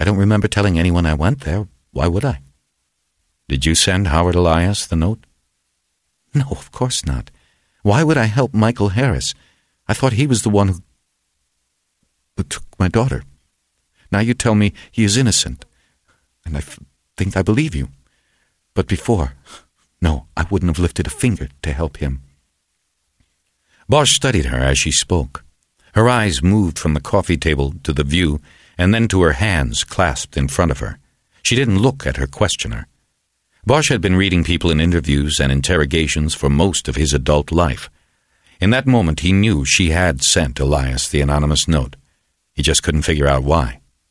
I don't remember telling anyone I went there. Why would I? Did you send Howard Elias the note? No, of course not. Why would I help Michael Harris? I thought he was the one who took my daughter. Now you tell me he is innocent, and I think I believe you. But before, no, I wouldn't have lifted a finger to help him. Bosch studied her as she spoke. Her eyes moved from the coffee table to the view, and then to her hands clasped in front of her. She didn't look at her questioner. Bosch had been reading people in interviews and interrogations for most of his adult life. In that moment, he knew she had sent Elias the anonymous note. He just couldn't figure out why.